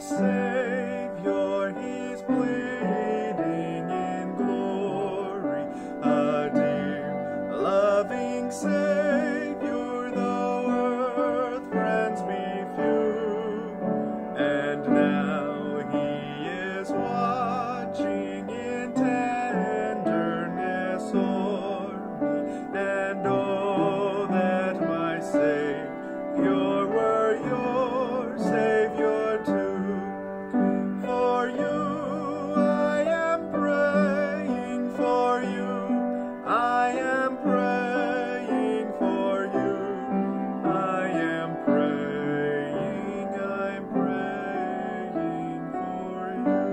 Savior, He's pleading in glory. A dear, loving Savior, though earth friends be few. And now He is watching in tenderness o'er me. And oh, that my Savior were your Savior too. For you I am praying, for you I am praying, for you I am praying, I'm praying for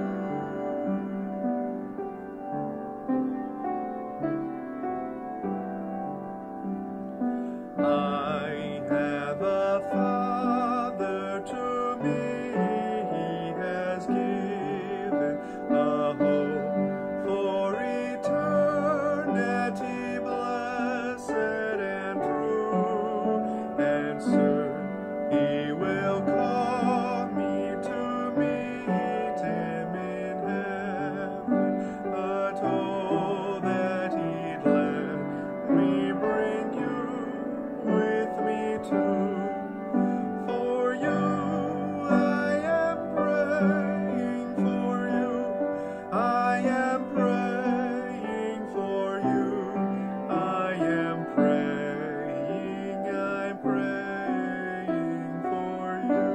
you. I have a Father to me, He has given a hope for eternity, blessed and true, and soon He will call me to meet Him in heaven. But oh, that He'd let me bring you with me too. For you I am praying, for you I am praying, for you I am praying, I'm praying for you.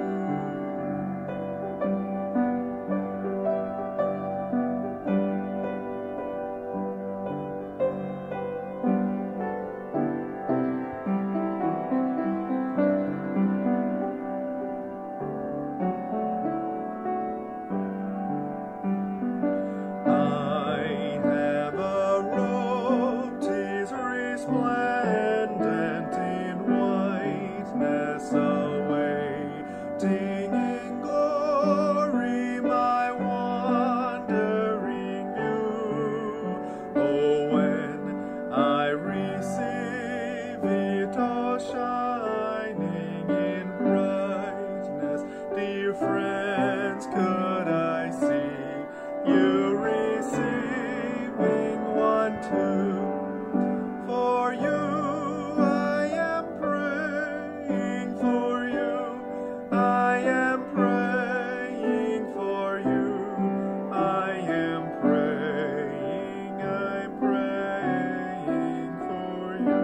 I have a robe, 'tis resplendent in whiteness, awaiting in glory my wandering view. Oh, when I receive it all shining in brightness, dear friends, could I see you receiving one too? For you I am praying, for you I am praying, for you I am praying, I'm praying for you.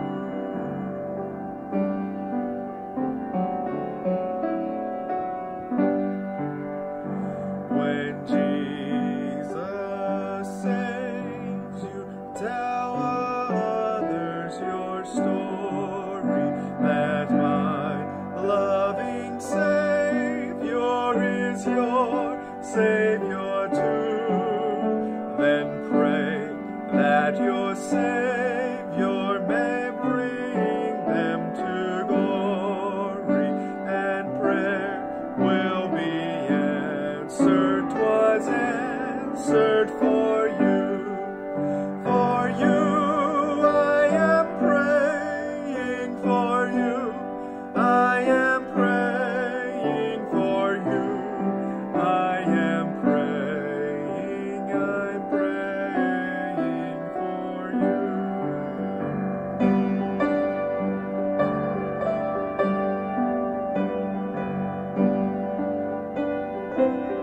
When Jesus saves you, tell others your story, that my loving Savior is your Savior too. Then pray that your Savior may bring them to glory, and prayer will be answered. 'Twas answered for you. For you I am praying, for you I am praying, for you I am praying, I'm praying for you.